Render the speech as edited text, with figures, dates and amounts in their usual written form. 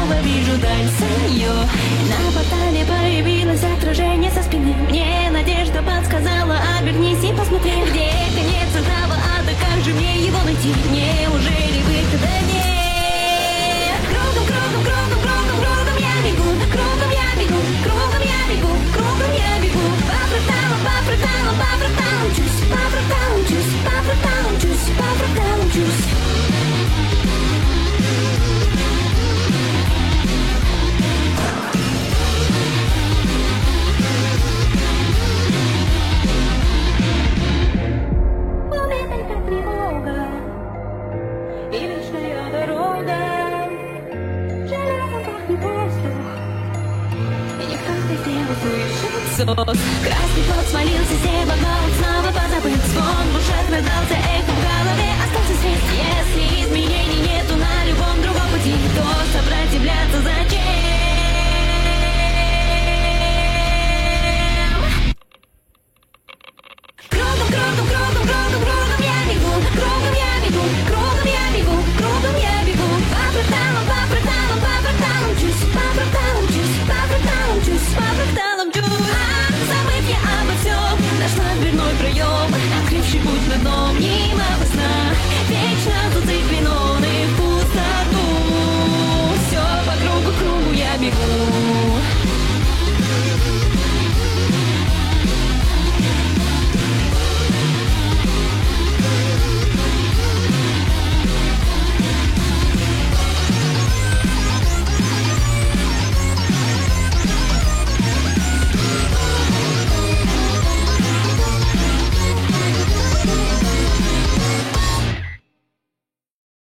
снова вижу даль свою. На портале появилось отражение со спины. Мне надежда подсказала: обернись и посмотри, где конец этого ада, как же мне его найти? Неужели выхода нет? Кругом, кругом, кругом, кругом, кругом я бегу, кругом я бегу, кругом я бегу, кругом я бегу. По фракталам, по фракталам, по фракталам мчусь, по фракталам мчусь, по фракталам мчусь, по фракталам мчусь. И вечная дорога, железом пахнет воздух, и никто здесь не услышит СОС. Красный кот свалился с неба, но он снова позабыт. Звон в ушах раздался, эхо в голове остался свет. Если изменений нету на любом другом